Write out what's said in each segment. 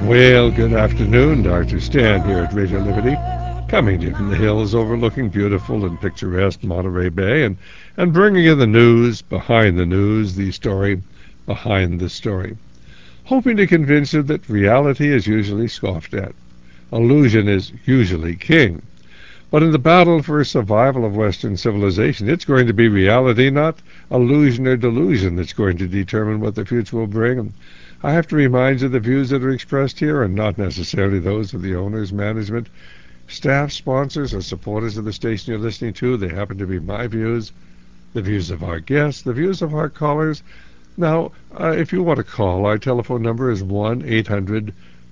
Well, good afternoon. Dr. Stan here at Radio Liberty, coming to you from the hills overlooking beautiful and picturesque Monterey Bay and bringing you the news, the story behind the story. Hoping to convince you that reality is usually scoffed at. Illusion is usually king. But in the battle for survival of Western civilization, it's going to be reality, not illusion or delusion, that's going to determine what the future will bring. And I have to remind you the views that are expressed here are not necessarily those of the owners, management, staff, sponsors, or supporters of the station you're listening to. They happen to be my views, the views of our guests, the views of our callers. Now, if you want to call, our telephone number is 1-800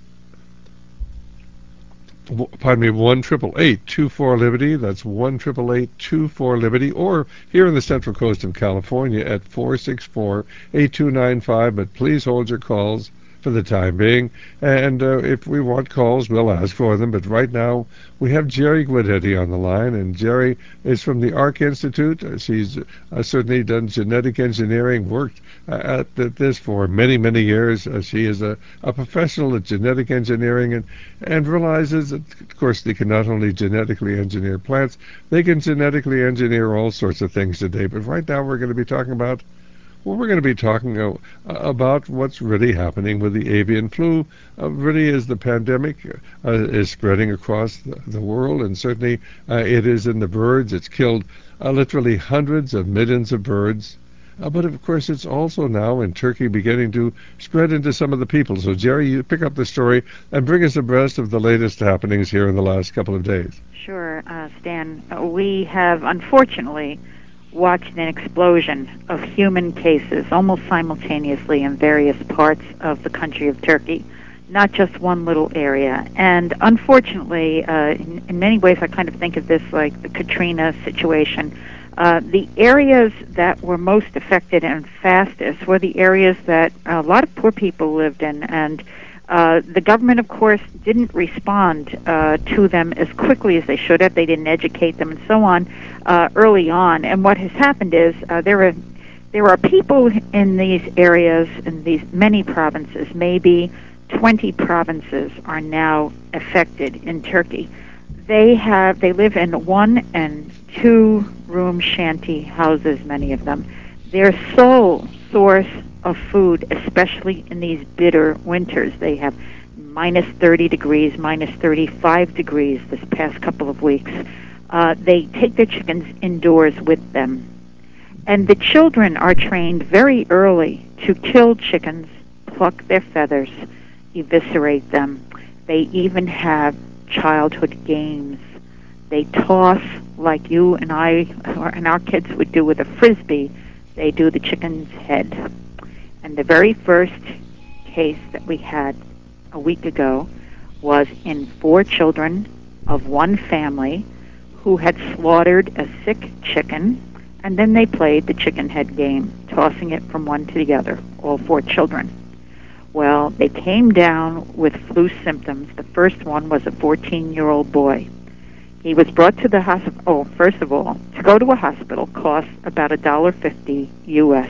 1-888-24-LIBERTY. That's 1-888-24-LIBERTY. Or here in the Central Coast of California at 464-8295. But please hold your calls for the time being. And if we want calls, we'll ask for them. But right now, we have Jerry Guidetti on the line. And Jerry is from the ARC Institute. She's certainly done genetic engineering, worked at this for many, many years. She is a professional at genetic engineering and realizes that, of course, they can not only genetically engineer plants, they can genetically engineer all sorts of things today. But right now we're going to be talking about what's really happening with the avian flu. Really, as the pandemic is spreading across the world, and certainly it is in the birds. It's killed literally hundreds of millions of birds. But of course, it's also now in Turkey beginning to spread into some of the people. So, Jerry, you pick up the story and bring us abreast of the latest happenings here in the last couple of days. Sure, Stan. We have, unfortunately, watched an explosion of human cases almost simultaneously in various parts of the country of Turkey, not just one little area. And unfortunately, in many ways, I kind of think of this like the Katrina situation. The areas that were most affected and fastest were the areas that a lot of poor people lived in, and the government, of course, didn't respond to them as quickly as they should have. They didn't educate them and so on early on. And what has happened is there are people in these areas, in these many provinces, maybe 20 provinces are now affected in Turkey. They live in 1- and 2-room shanty houses, many of them. Their sole source of food, especially in these bitter winters, they have minus 30 degrees, minus 35 degrees this past couple of weeks. They take their chickens indoors with them. And the children are trained very early to kill chickens, pluck their feathers, eviscerate them. They even have childhood games. They toss like you and I and our kids would do with a frisbee. They do the chicken's head. And the very first case that we had a week ago was in 4 children of one family who had slaughtered a sick chicken, and then they played the chicken head game, tossing it from one to the other, all 4 children. Well, they came down with flu symptoms. The first one was a 14-year-old boy. He was brought to the hospital. Oh, first of all, to go to a hospital cost about $1.50 U.S.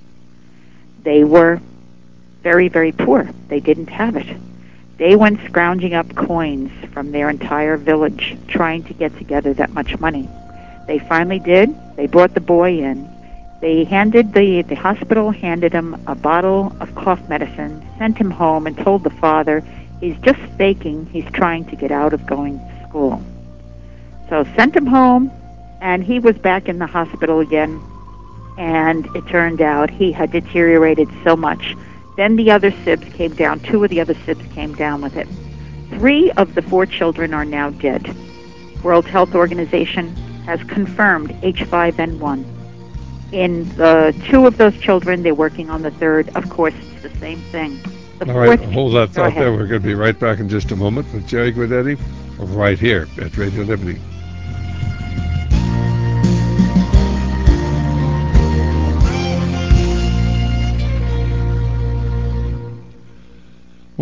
They were very, very poor. They didn't have it. They went scrounging up coins from their entire village, trying to get together that much money. They finally did. They brought the boy in. The hospital handed him a bottle of cough medicine, sent him home, and told the father he's just faking. He's trying to get out of going to school. So sent him home, and he was back in the hospital again, and it turned out he had deteriorated so much. Then the other sibs came down. 2 of the other sibs came down with it. 3 of the 4 children are now dead. World Health Organization has confirmed H5N1. In the 2 of those children, they're working on the 3rd. Of course, it's the same thing. All right, hold that thought there. We're going to be right back in just a moment with Jerry Guidetti right here at Radio Liberty.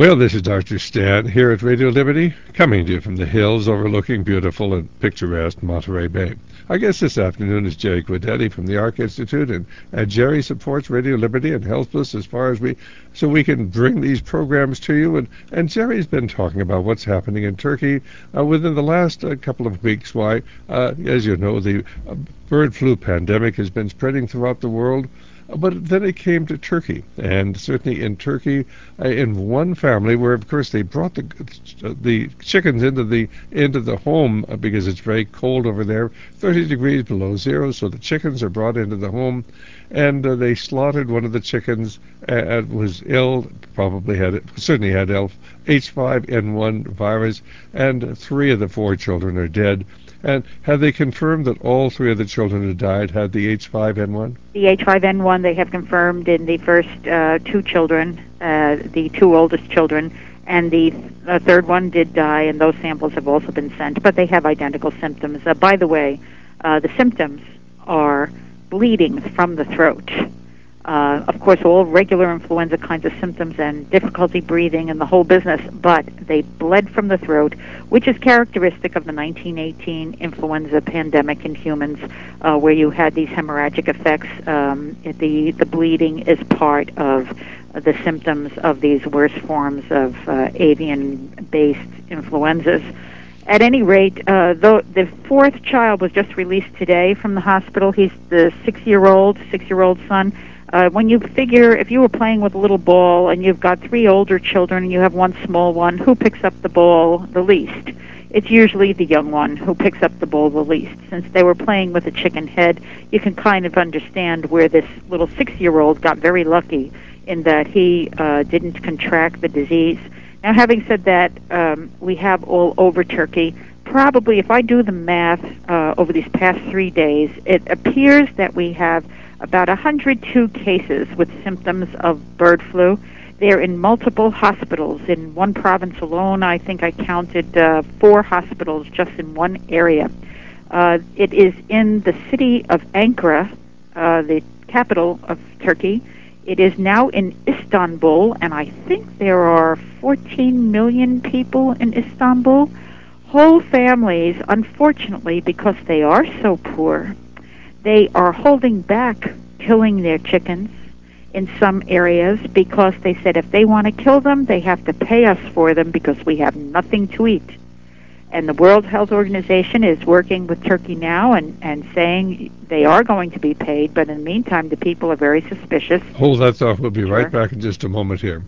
Well, this is Dr. Stan here at Radio Liberty, coming to you from the hills overlooking beautiful and picturesque Monterey Bay. Our guest this afternoon is Jerry Guidetti from the Arc Institute, and Jerry supports Radio Liberty and helps us as far as so we can bring these programs to you. And Jerry's been talking about what's happening in Turkey within the last couple of weeks. Why, as you know, the bird flu pandemic has been spreading throughout the world. But then it came to Turkey, and certainly in Turkey, in one family where, of course, they brought the chickens into the home because it's very cold over there, 30 degrees below zero. So the chickens are brought into the home, and they slaughtered one of the chickens. Was ill, certainly had H5N1 virus, and 3 of the 4 children are dead. And have they confirmed that all 3 of the children who died had the H5N1? The H5N1 they have confirmed in the first 2 children, the 2 oldest children, and the third one did die, and those samples have also been sent, but they have identical symptoms. By the way, the symptoms are bleeding from the throat. Of course, all regular influenza kinds of symptoms and difficulty breathing and the whole business, but they bled from the throat, which is characteristic of the 1918 influenza pandemic in humans, where you had these hemorrhagic effects. The bleeding is part of the symptoms of these worst forms of avian-based influenzas. At any rate, the 4th child was just released today from the hospital. He's the 6-year-old son. When you figure, if you were playing with a little ball and you've got 3 older children and you have 1 small one, who picks up the ball the least? It's usually the young one who picks up the ball the least. Since they were playing with a chicken head, you can kind of understand where this little 6-year-old got very lucky in that he didn't contract the disease. Now, having said that, we have all over Turkey. Probably, if I do the math over these past 3 days, it appears that we have about 102 cases with symptoms of bird flu. They're in multiple hospitals. In one province alone, I think I counted 4 hospitals just in one area. It is in the city of Ankara, the capital of Turkey. It is now in Istanbul, and I think there are 14 million people in Istanbul. Whole families, unfortunately, because they are so poor, they are holding back killing their chickens in some areas because they said if they want to kill them, they have to pay us for them because we have nothing to eat. And the World Health Organization is working with Turkey now and saying they are going to be paid, but in the meantime, the people are very suspicious. Hold that thought. We'll be right back in just a moment here.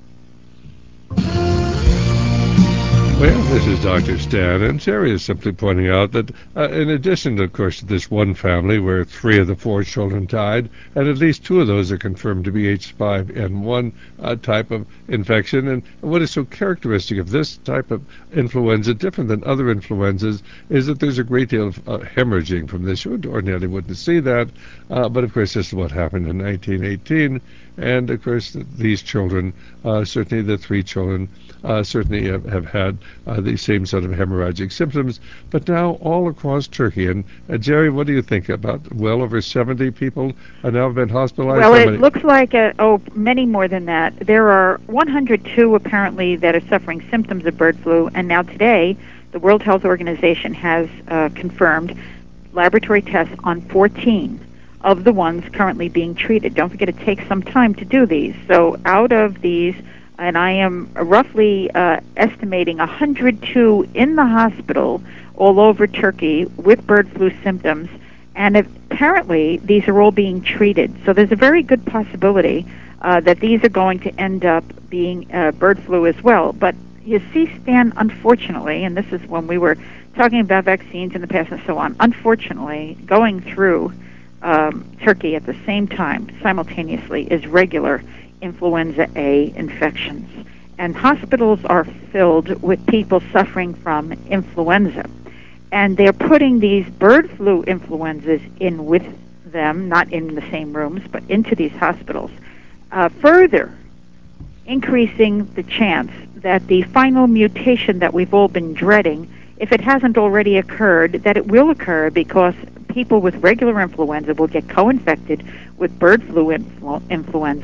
Well, this is Dr. Stan, and Jerry is simply pointing out that in addition, of course, to this one family where 3 of the 4 children died, and at least 2 of those are confirmed to be H5N1 type of infection, and what is so characteristic of this type of influenza, different than other influenzas, is that there's a great deal of hemorrhaging from this. You ordinarily wouldn't see that, but of course this is what happened in 1918, and of course these children, certainly the 3 children, certainly have had the same sort of hemorrhagic symptoms, but now all across Turkey. And Jerry, what do you think? About well over 70 people have now been hospitalized? Well, it looks like, many more than that. There are 102 apparently that are suffering symptoms of bird flu, and now today the World Health Organization has confirmed laboratory tests on 14 of the ones currently being treated. Don't forget, it takes some time to do these. So out of these, and I am roughly estimating 102 in the hospital all over Turkey with bird flu symptoms, and apparently these are all being treated. So there's a very good possibility that these are going to end up being bird flu as well. But you see, Stan, unfortunately, and this is when we were talking about vaccines in the past and so on, unfortunately, going through Turkey at the same time, simultaneously, is regular influenza A infections. And hospitals are filled with people suffering from influenza. And they're putting these bird flu influenzas in with them, not in the same rooms, but into these hospitals, further increasing the chance that the final mutation that we've all been dreading, if it hasn't already occurred, that it will occur because people with regular influenza will get co-infected with bird flu influenza,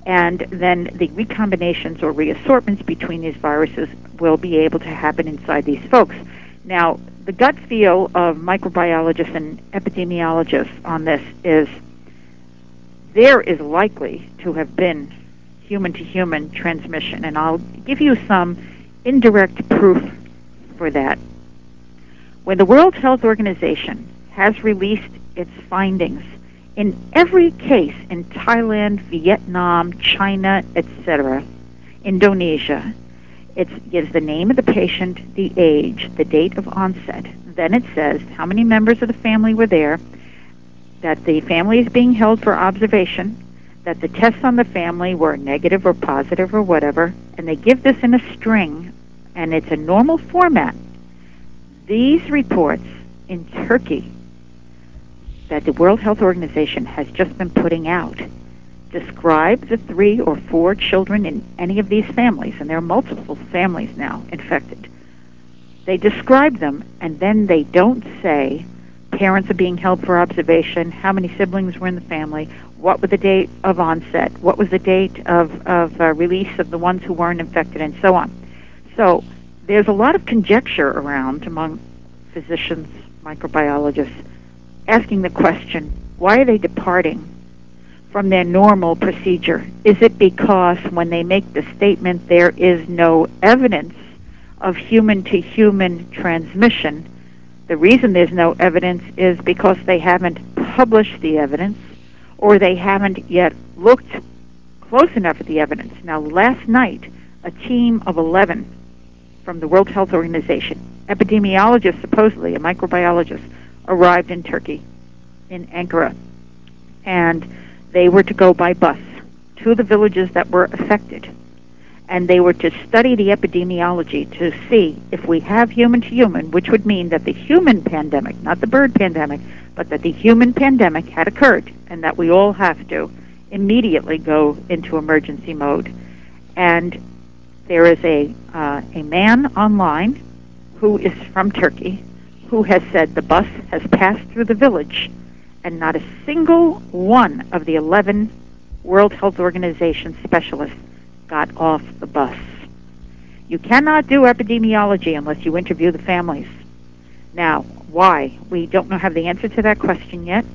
And then the recombinations or reassortments between these viruses will be able to happen inside these folks. Now, the gut feel of microbiologists and epidemiologists on this is there is likely to have been human-to-human transmission, and I'll give you some indirect proof for that. When the World Health Organization has released its findings in every case in Thailand, Vietnam, China, etc., Indonesia, it gives the name of the patient, the age, the date of onset. Then it says how many members of the family were there, that the family is being held for observation, that the tests on the family were negative or positive or whatever, and they give this in a string, and it's a normal format. These reports in Turkey that the World Health Organization has just been putting out describe the 3 or 4 children in any of these families, and there are multiple families now infected. They describe them, and then they don't say parents are being held for observation, how many siblings were in the family, what was the date of onset, what was the date of release of the ones who weren't infected, and so on. So there's a lot of conjecture around among physicians, microbiologists, asking the question, why are they departing from their normal procedure? Is it because when they make the statement there is no evidence of human-to-human transmission, the reason there's no evidence is because they haven't published the evidence or they haven't yet looked close enough at the evidence? Now, last night, a team of 11 from the World Health Organization, epidemiologists, supposedly, a microbiologist, arrived in Turkey, in Ankara, and they were to go by bus to the villages that were affected, and they were to study the epidemiology to see if we have human-to-human, which would mean that the human pandemic, not the bird pandemic, but that the human pandemic had occurred, and that we all have to immediately go into emergency mode. And there is a man online who is from Turkey who has said the bus has passed through the village and not a single one of the 11 World Health Organization specialists got off the bus. You cannot do epidemiology unless you interview the families. Now, why? We don't have the answer to that question yet.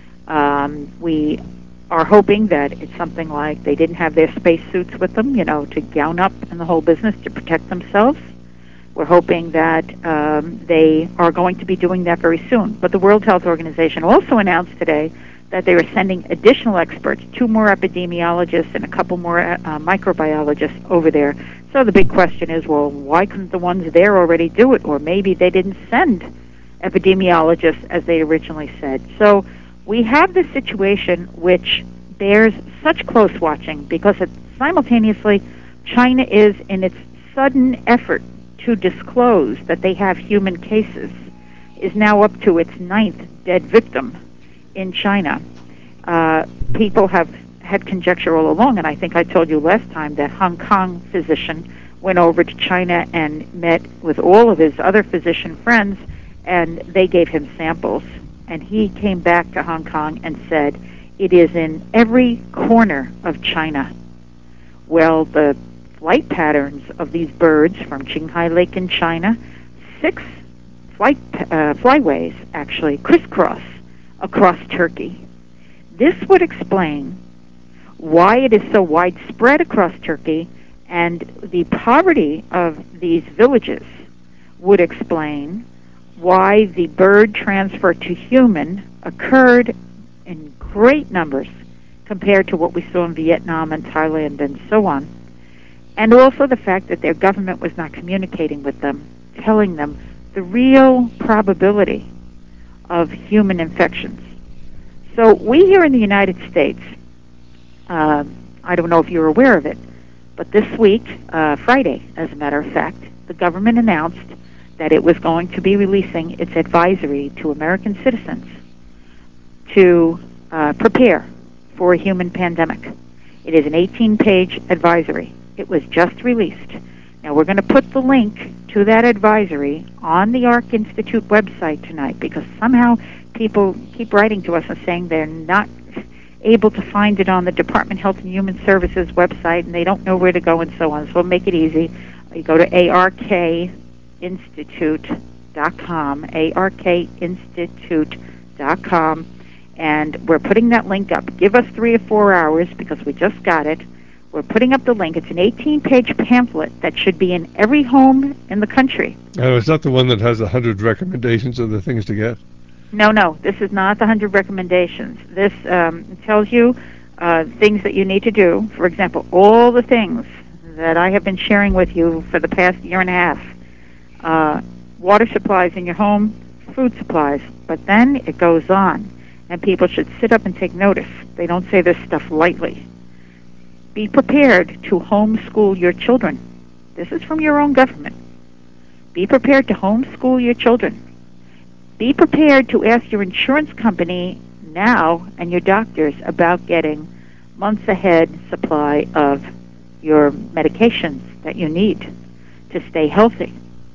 We are hoping that it's something like they didn't have their space suits with them, to gown up in the whole business to protect themselves. We're hoping that they are going to be doing that very soon. But the World Health Organization also announced today that they are sending additional experts, 2 more epidemiologists and a couple more microbiologists over there. So the big question is, well, why couldn't the ones there already do it? Or maybe they didn't send epidemiologists as they originally said. So we have this situation which bears such close watching because simultaneously China is in its sudden effort to disclose that they have human cases is now up to its 9th dead victim in China. People have had conjecture all along, and I think I told you last time that Hong Kong physician went over to China and met with all of his other physician friends, and they gave him samples, and he came back to Hong Kong and said, it is in every corner of China. Well, the flight patterns of these birds from Qinghai Lake in China, 6 flyways actually crisscross across Turkey. This would explain why it is so widespread across Turkey, and the poverty of these villages would explain why the bird transfer to human occurred in great numbers compared to what we saw in Vietnam and Thailand and so on. And also the fact that their government was not communicating with them, telling them the real probability of human infections. So we here in the United States, I don't know if you're aware of it, but this week, Friday, as a matter of fact, the government announced that it was going to be releasing its advisory to American citizens to prepare for a human pandemic. It is an 18-page advisory. It was just released. Now, we're going to put the link to that advisory on the Arc Institute website tonight because somehow people keep writing to us and saying they're not able to find it on the Department of Health and Human Services website and they don't know where to go and so on. So we'll make it easy. You go to arkinstitute.com, arkinstitute.com, and we're putting that link up. Give us 3 or 4 hours because we just got it. We're putting up the link. It's an 18-page pamphlet that should be in every home in the country. Oh, is that the one that has 100 recommendations of the things to get? No. This is not the 100 recommendations. This tells you things that you need to do. For example, all the things that I have been sharing with you for the past year and a half. Water supplies in your home, food supplies. But then it goes on, and people should sit up and take notice. They don't say this stuff lightly. Be prepared to homeschool your children. This is from your own government. Be prepared to homeschool your children. Be prepared to ask your insurance company now and your doctors about getting months ahead supply of your medications that you need to stay healthy.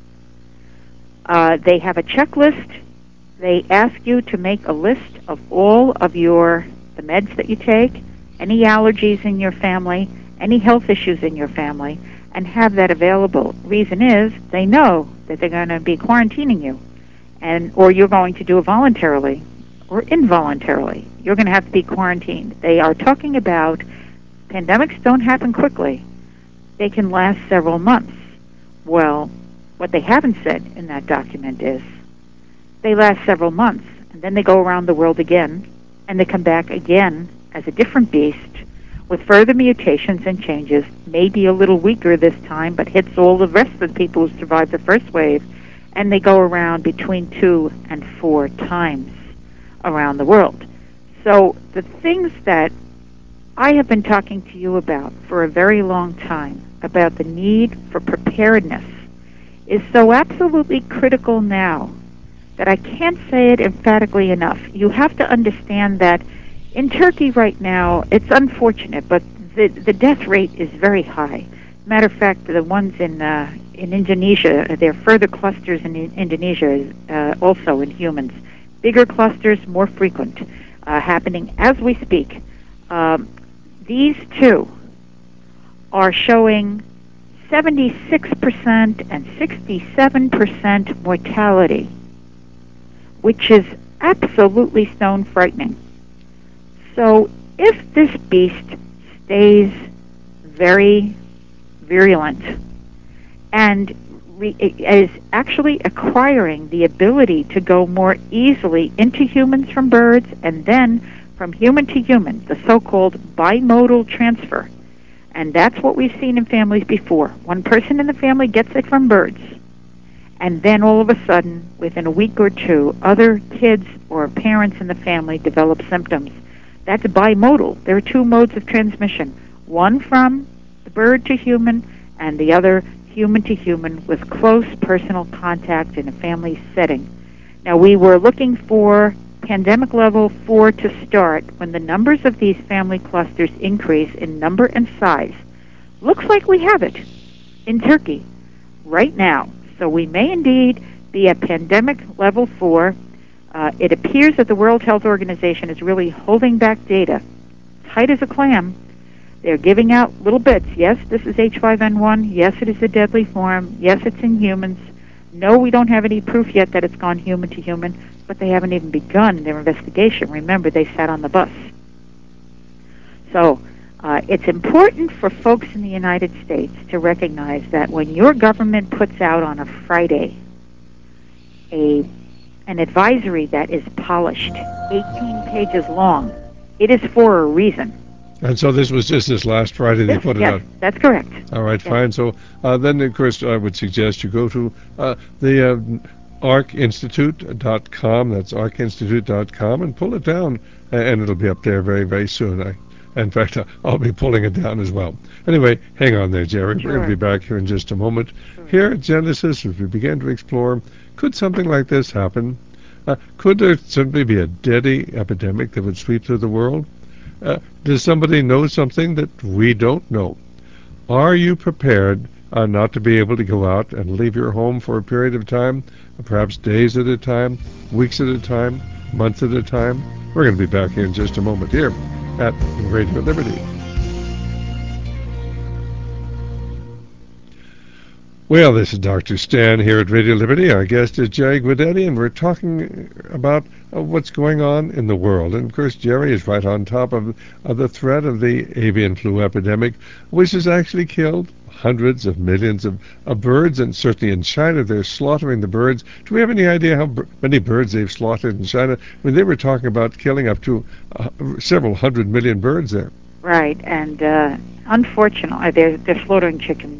They have a checklist. They ask you to make a list of all of the meds that you take, any allergies in your family, any health issues in your family, and have that available. Reason is they know that they're going to be quarantining you, or you're going to do it voluntarily or involuntarily. You're going to have to be quarantined. They are talking about pandemics don't happen quickly. They can last several months. Well, what they haven't said in that document is they last several months, and then they go around the world again, and they come back again as a different beast with further mutations and changes, maybe a little weaker this time, but hits all the rest of the people who survived the first wave, and they go around between 2 and 4 times around the world. So the things that I have been talking to you about for a very long time, about the need for preparedness, is so absolutely critical now that I can't say it emphatically enough. You have to understand that in Turkey right now, it's unfortunate, but the death rate is very high. Matter of fact, the ones in Indonesia, there are further clusters in Indonesia, also in humans. Bigger clusters, more frequent, happening as we speak. These two are showing 76% and 67% mortality, which is absolutely stone frightening. So if this beast stays very virulent and is actually acquiring the ability to go more easily into humans from birds and then from human to human, the so-called bimodal transfer. And that's what we've seen in families before. One person in the family gets it from birds, and then all of a sudden, within a week or two, other kids or parents in the family develop symptoms. That's bimodal. There are 2 modes of transmission, one from the bird to human and the other human to human with close personal contact in a family setting. Now, we were looking for pandemic level 4 to start when the numbers of these family clusters increase in number and size. Looks like we have it in Turkey right now. So we may indeed be at pandemic level 4. It appears that the World Health Organization is really holding back data tight as a clam. They're giving out little bits. Yes, this is H5N1. Yes, it is a deadly form. Yes, it's in humans. No, we don't have any proof yet that it's gone human to human, but they haven't even begun their investigation. Remember, they sat on the bus. So it's important for folks in the United States to recognize that when your government puts out on a Friday an advisory that is polished, 18 pages long, it is for a reason. And so this was just this last Friday they put it out? Yes, that's correct. All right, fine. So then, of course, I would suggest you go to the arkinstitute.com. That's arkinstitute.com, and pull it down, and it'll be up there very, very soon. In fact, I'll be pulling it down as well. Anyway, hang on there, Jerry. Sure. We're going to be back here in just a moment. Sure. Here at Genesis, as we begin to explore, could something like this happen? Could there simply be a deadly epidemic that would sweep through the world? Does somebody know something that we don't know? Are you prepared not to be able to go out and leave your home for a period of time, perhaps days at a time, weeks at a time, months at a time? We're going to be back here in just a moment here at Radio Liberty. Well, this is Dr. Stan here at Radio Liberty. Our guest is Jerry Guidetti, and we're talking about what's going on in the world. And, of course, Jerry is right on top of the threat of the avian flu epidemic, which has actually killed hundreds of millions of birds, and certainly in China they're slaughtering the birds. Do we have any idea how many birds they've slaughtered in China? I mean, they were talking about killing up to several 100 million birds there. Right, and unfortunately, they're slaughtering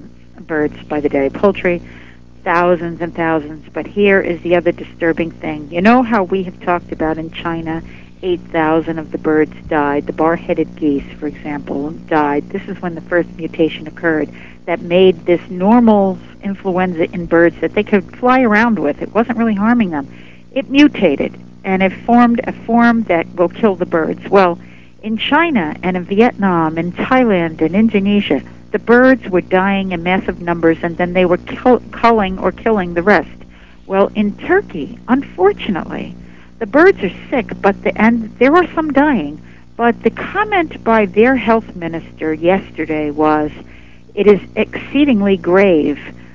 birds by the day, poultry, thousands and thousands. But here is the other disturbing thing. You know how we have talked about in China, 8,000 of the birds died. The bar-headed geese, for example, died. This is when the first mutation occurred that made this normal influenza in birds that they could fly around with. It wasn't really harming them. It mutated, and it formed a form that will kill the birds. Well, in China and in Vietnam and Thailand and Indonesia, the birds were dying in massive numbers, and then they were culling or killing the rest. Well, in Turkey, unfortunately, the birds are sick, and there are some dying. But the comment by their health minister yesterday was, "It is exceedingly grave.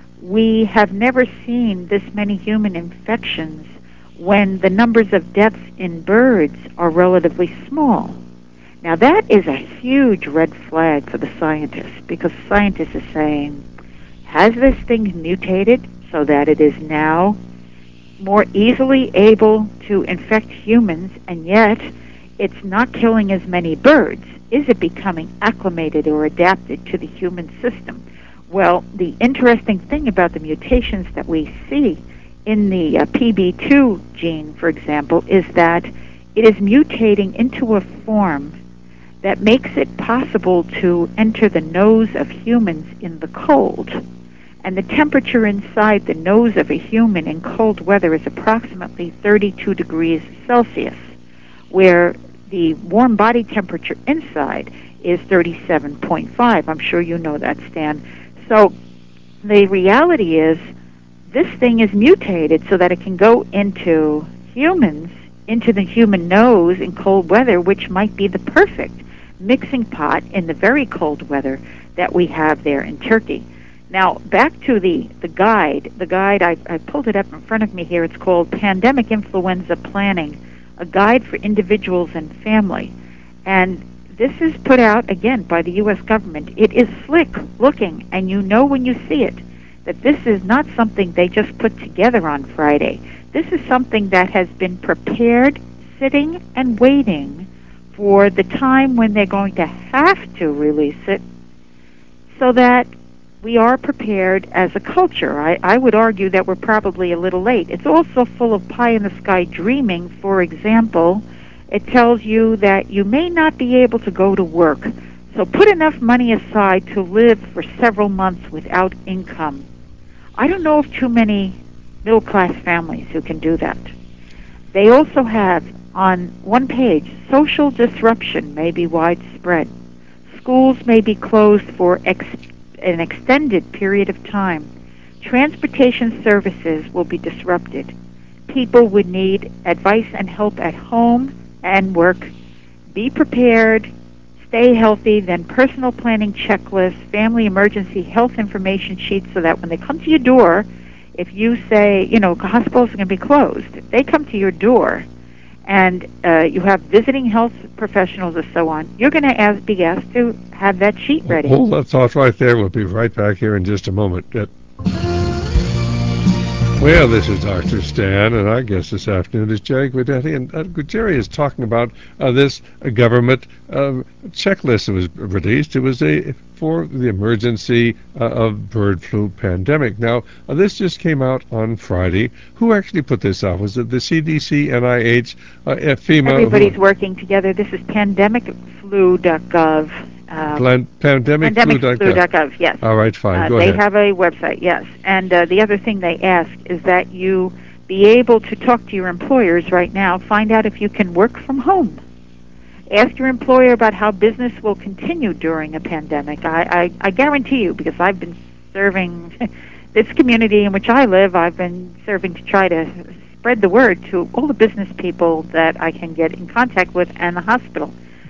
We have never seen this many human infections when the numbers of deaths in birds are relatively small." Now, that is a huge red flag for the scientists, because scientists are saying, has this thing mutated so that it is now more easily able to infect humans, and yet it's not killing as many birds? Is it becoming acclimated or adapted to the human system? Well, the interesting thing about the mutations that we see in the PB2 gene, for example, is that it is mutating into a form that makes it possible to enter the nose of humans in the cold. And the temperature inside the nose of a human in cold weather is approximately 32 degrees Celsius, where the warm body temperature inside is 37.5. I'm sure you know that, Stan. So the reality is this thing is mutated so that it can go into humans, into the human nose in cold weather, which might be the perfect mixing pot in the very cold weather that we have there in Turkey. Now, back to the guide. The guide, I pulled it up in front of me here. It's called Pandemic Influenza Planning, a guide for individuals and family. And this is put out, again, by the U.S. government. It is slick looking, and you know when you see it that this is not something they just put together on Friday. This is something that has been prepared, sitting and waiting for the time when they're going to have to release it, so that we are prepared as a culture. I would argue that we're probably a little late. It's also full of pie-in-the-sky dreaming. For example, it tells you that you may not be able to go to work, so put enough money aside to live for several months without income. I don't know of too many middle-class families who can do that. They also have on one page, social disruption may be widespread. Schools may be closed for an extended period of time. Transportation services will be disrupted. People would need advice and help at home and work. Be prepared. Stay healthy. Then personal planning checklists, family emergency health information sheets, so that when they come to your door, if you say, hospitals are going to be closed, they come to your door, and you have visiting health professionals or so on, you're going to be asked to have that sheet ready. Hold that thought right there. We'll be right back here in just a moment. Well, this is Dr. Stan, and our guest this afternoon is Jerry Guidetti. And Jerry is talking about this government checklist that was released. It was for the emergency of bird flu pandemic. Now, this just came out on Friday. Who actually put this out? Was it the CDC, NIH, FEMA? Everybody's working together. This is pandemicflu.gov. Pandemicflu.gov. Yes. All right, fine. Go ahead. They have a website, yes. And the other thing they ask is that you be able to talk to your employers right now, find out if you can work from home. Ask your employer about how business will continue during a pandemic. I guarantee you, because I've been serving this community in which I live, I've been serving to try to spread the word to all the business people that I can get in contact with and the hospital.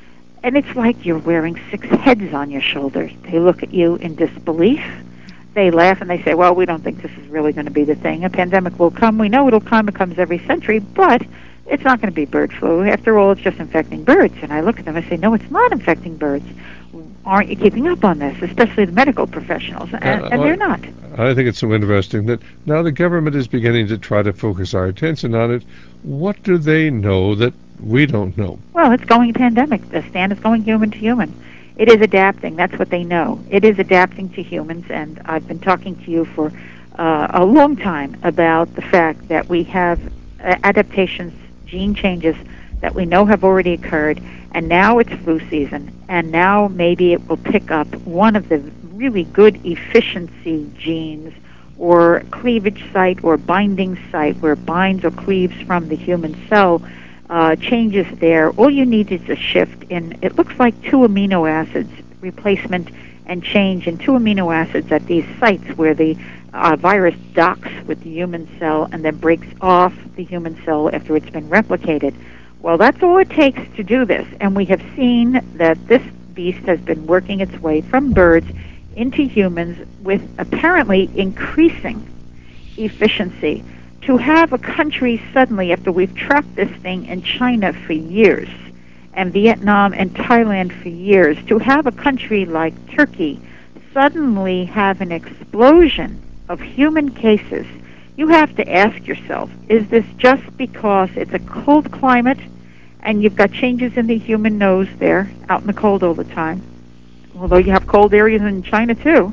And it's like you're wearing 6 heads on your shoulders. They look at you in disbelief. They laugh and they say, well, we don't think this is really going to be the thing. A pandemic will come. We know it'll come. It comes every century, but it's not going to be bird flu. After all, it's just infecting birds. And I look at them and say, no, it's not infecting birds. Aren't you keeping up on this, especially the medical professionals? And they're not. I think it's so interesting that now the government is beginning to try to focus our attention on it. What do they know that we don't know? Well, it's going pandemic. The stand is going human to human. It is adapting. That's what they know. It is adapting to humans, and I've been talking to you for a long time about the fact that we have adaptations, gene changes that we know have already occurred, and now it's flu season, and now maybe it will pick up one of the really good efficiency genes or cleavage site or binding site where it binds or cleaves from the human cell, changes there. All you need is a shift in, it looks like 2 amino acids, replacement and change in 2 amino acids at these sites where the virus docks with the human cell and then breaks off the human cell after it's been replicated. Well, that's all it takes to do this, and we have seen that this beast has been working its way from birds into humans with apparently increasing efficiency. To have a country suddenly, after we've tracked this thing in China for years, and Vietnam and Thailand for years, to have a country like Turkey suddenly have an explosion of human cases, you have to ask yourself, is this just because it's a cold climate and you've got changes in the human nose there, out in the cold all the time, although you have cold areas in China too?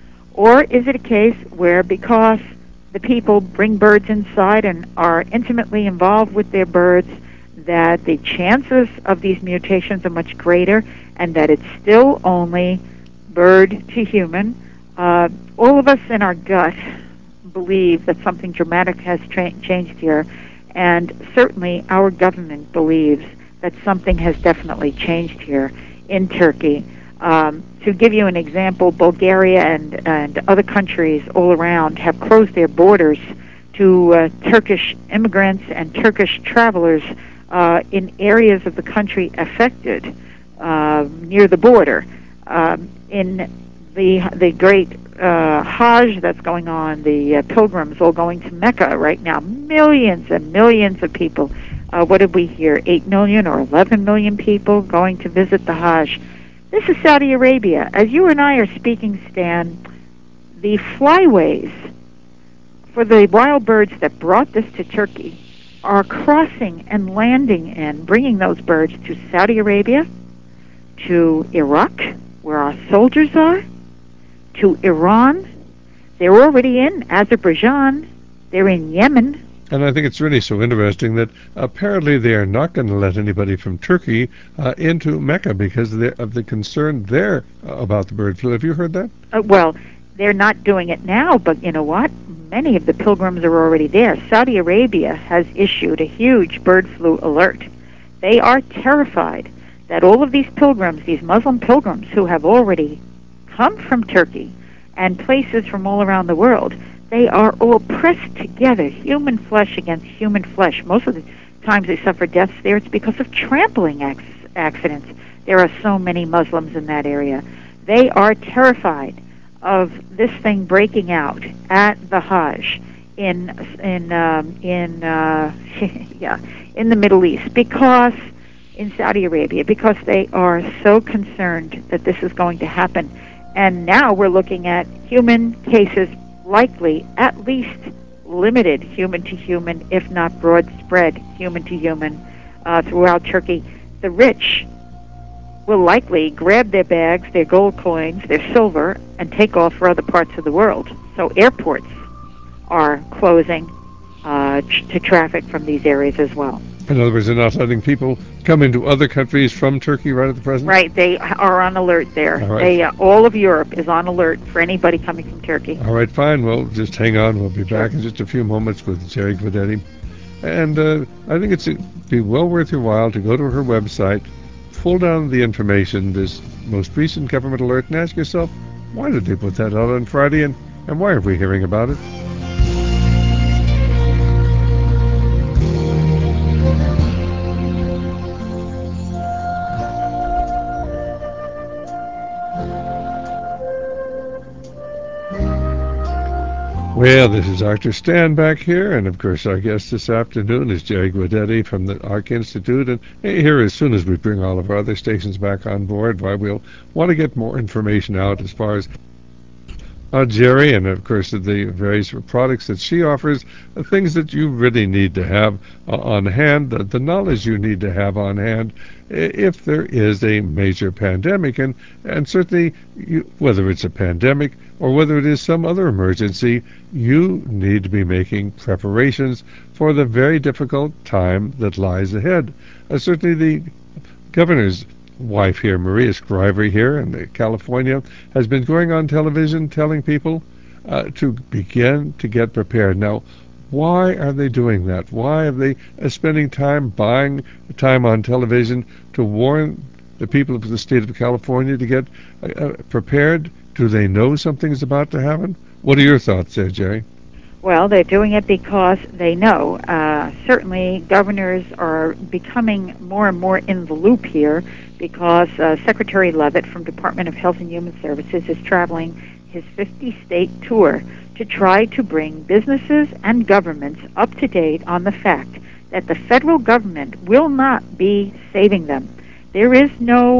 Or is it a case where because the people bring birds inside and are intimately involved with their birds, that the chances of these mutations are much greater, and that it's still only bird to human? All of us in our gut believe that something dramatic has changed here, and certainly our government believes that something has definitely changed here in Turkey. To give you an example, Bulgaria and other countries all around have closed their borders to Turkish immigrants and Turkish travelers in areas of the country affected near the border. In the great Hajj that's going on, the pilgrims all going to Mecca right now, millions and millions of people. What did we hear? 8 million or 11 million people going to visit the Hajj. This is Saudi Arabia. As you and I are speaking, Stan, the flyways for the wild birds that brought this to Turkey are crossing and landing in, bringing those birds to Saudi Arabia, to Iraq, where our soldiers are, to Iran. They're already in Azerbaijan. They're in Yemen. And I think it's really so interesting that apparently they are not going to let anybody from Turkey into Mecca because of the concern there about the bird flu. Have you heard that? Well, they're not doing it now, but you know what? Many of the pilgrims are already there. Saudi Arabia has issued a huge bird flu alert. They are terrified that all of these pilgrims, these Muslim pilgrims who have already come from Turkey and places from all around the world, they are all pressed together, human flesh against human flesh. Most of the times they suffer deaths there, it's because of trampling accidents. There are so many Muslims in that area. They are terrified of this thing breaking out at the Hajj in the Middle East, because in Saudi Arabia, because they are so concerned that this is going to happen. And now we're looking at human cases, likely at least limited human to human, if not broad spread human to human throughout Turkey. The rich will likely grab their bags, their gold coins, their silver, and take off for other parts of the world. So airports are closing to traffic from these areas as well. In other words, they're not letting people come into other countries from Turkey right at the present? Right, they are on alert there. All right. All of Europe is on alert for anybody coming from Turkey. All right, fine. Well, just hang on. We'll be back in just a few moments with Jerry Guidetti. And I think it'd be well worth your while to go to her website, pull down the information, this most recent government alert, and ask yourself, why did they put that out on Friday, and why are we hearing about it? Well, this is Dr. Stan back here, and of course our guest this afternoon is Jerry Guidetti from the Arc Institute. And here, as soon as we bring all of our other stations back on board, why we'll want to get more information out as far as Jerry, and of course the various products that she offers, things that you really need to have on hand, the knowledge you need to have on hand if there is a major pandemic, and certainly whether it's a pandemic or whether it is some other emergency, you need to be making preparations for the very difficult time that lies ahead. Certainly the governor's wife here, Maria Shriver here in California, has been going on television telling people to begin to get prepared. Now, why are they doing that? Why are they spending time buying time on television to warn the people of the state of California to get prepared? Do they know something's about to happen? What are your thoughts there, Jerry? Well, they're doing it because they know. Certainly, governors are becoming more and more in the loop here because Secretary Leavitt from Department of Health and Human Services is traveling his 50-state tour to try to bring businesses and governments up to date on the fact that the federal government will not be saving them. There's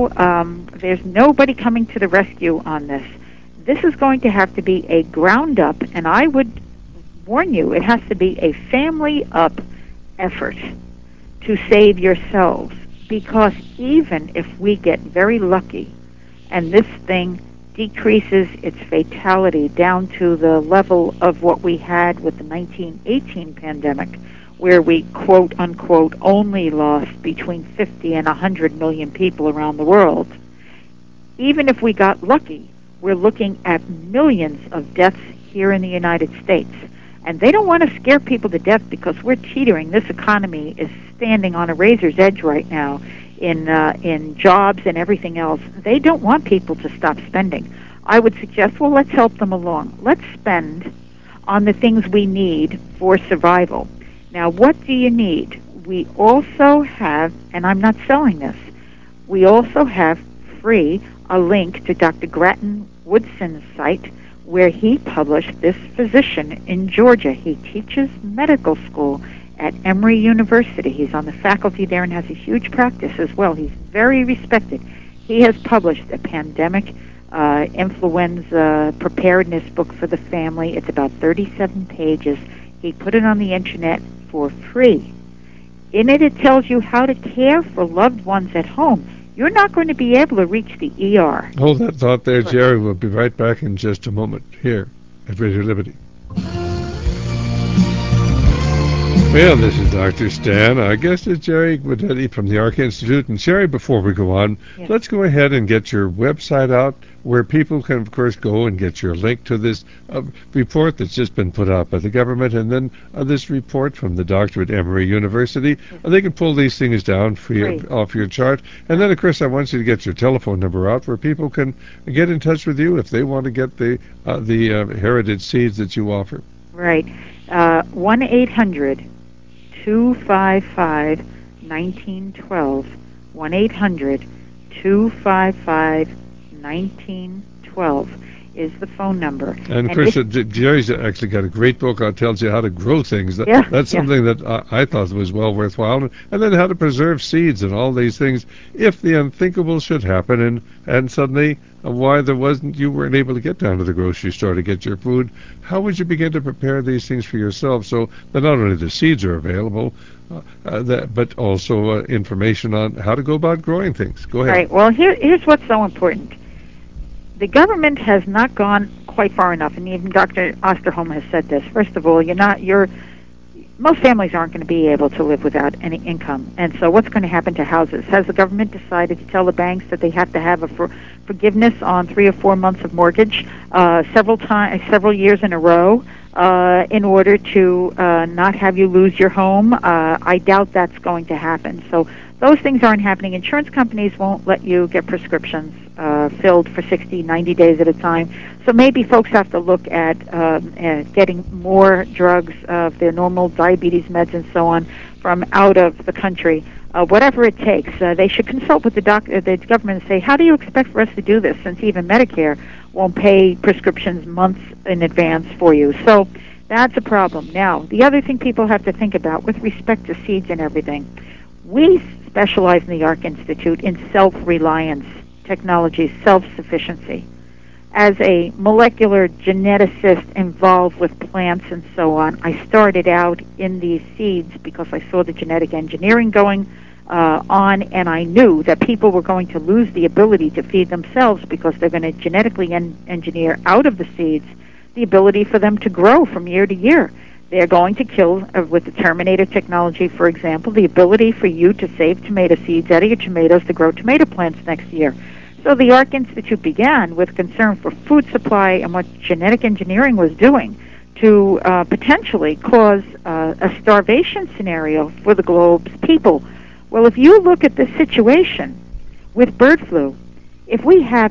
nobody coming to the rescue on this. This is going to have to be a ground up, and I would warn you, it has to be a family up effort to save yourselves, because even if we get very lucky and this thing decreases its fatality down to the level of what we had with the 1918 pandemic, where we quote unquote only lost between 50 and 100 million people around the world, even if we got lucky, we're looking at millions of deaths here in the United States. And they don't want to scare people to death because we're teetering. This economy is standing on a razor's edge right now in jobs and everything else. They don't want people to stop spending. I would suggest, well, let's help them along. Let's spend on the things we need for survival. Now, what do you need? We also have, and I'm not selling this, we also have free a link to Dr. Grattan Woodson's site, where he published this physician in Georgia. He teaches medical school at Emory University. He's on the faculty there and has a huge practice as well. He's very respected. He has published a pandemic influenza preparedness book for the family. It's about 37 pages. He put it on the internet for free. In it, it tells you how to care for loved ones at home. You're not going to be able to reach the ER. Hold that thought there, Jerry. We'll be right back in just a moment here at Radio Liberty. Well, this is Dr. Stan. Our guest is Jerry Guidetti from the Arc Institute. And Jerry, before we go on, let's go ahead and get your website out where people can, of course, go and get your link to this report that's just been put out by the government, and then this report from the doctor at Emory University. They can pull these things down free off your chart. And then, of course, I want you to get your telephone number out where people can get in touch with you if they want to get the heritage seeds that you offer. Right. 1-800-255-1912. 1-800-255-1912 is the phone number. And of course, Jerry's actually got a great book that tells you how to grow things. That's something that I thought was well worthwhile. And then how to preserve seeds and all these things if the unthinkable should happen, and suddenly why you weren't able to get down to the grocery store to get your food. How would you begin to prepare these things for yourself so that not only the seeds are available, but also information on how to go about growing things? Go ahead. Right. Well, here's what's so important. The government has not gone quite far enough, and even Dr. Osterholm has said this. First of all, most families aren't going to be able to live without any income. And so what's going to happen to houses? Has the government decided to tell the banks that they have to have a forgiveness on 3 or 4 months of mortgage several years in a row in order to not have you lose your home? I doubt that's going to happen. So Those things aren't happening. Insurance companies won't let you get prescriptions filled for 60, 90 days at a time. So maybe folks have to look at getting more drugs of their normal diabetes meds and so on from out of the country. Whatever it takes, they should consult with the government and say, how do you expect for us to do this, since even Medicare won't pay prescriptions months in advance for you? So that's a problem. Now, the other thing people have to think about with respect to seeds and everything, we specialize in the ARC Institute in self-reliance technology, self-sufficiency. As a molecular geneticist involved with plants and so on, I started out in these seeds because I saw the genetic engineering going on, and I knew that people were going to lose the ability to feed themselves because they're going to genetically engineer out of the seeds the ability for them to grow from year to year. They're going to kill, with the Terminator technology, for example, the ability for you to save tomato seeds out of your tomatoes to grow tomato plants next year. So the ARC Institute began with concern for food supply and what genetic engineering was doing to potentially cause a starvation scenario for the globe's people. Well, if you look at the situation with bird flu, if we have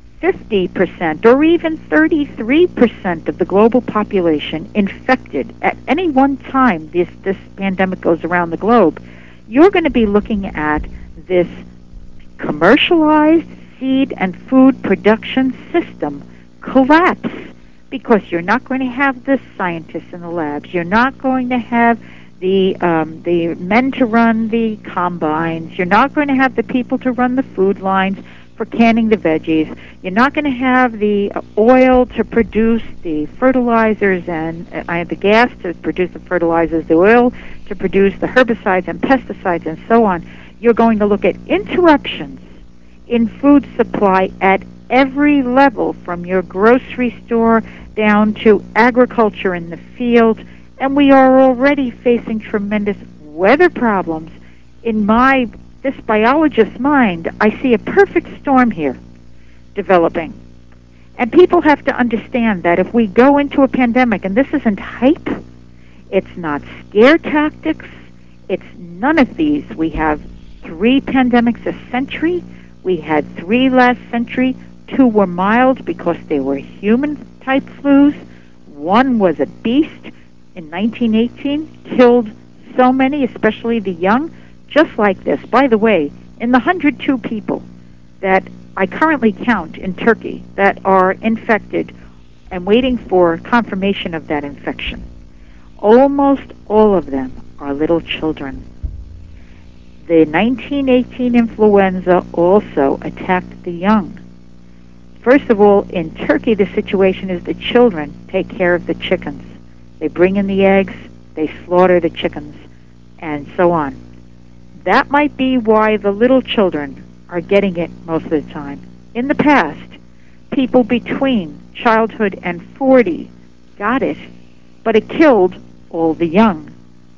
50% or even 33% of the global population infected at any one time this pandemic goes around the globe, you're going to be looking at this commercialized seed and food production system collapse, because you're not going to have the scientists in the labs. You're not going to have the men to run the combines. You're not going to have the people to run the food lines for canning the veggies. You're not going to have the oil to produce the fertilizers and the gas to produce the fertilizers, the oil to produce the herbicides and pesticides and so on. You're going to look at interruptions in food supply at every level, from your grocery store down to agriculture in the field, and we are already facing tremendous weather problems. In this biologist's mind, I see a perfect storm here developing. And people have to understand that if we go into a pandemic, and this isn't hype, it's not scare tactics, it's none of these. We have 3 pandemics a century. We had 3 last century. 2 were mild because they were human-type flus. 1 was a beast in 1918, killed so many, especially the young, just like this. By the way, in the 102 people that I currently count in Turkey that are infected and waiting for confirmation of that infection, almost all of them are little children. The 1918 influenza also attacked the young. First of all, in Turkey, the situation is the children take care of the chickens. They bring in the eggs, they slaughter the chickens, and so on. That might be why the little children are getting it most of the time. In the past, people between childhood and 40 got it, but it killed all the young.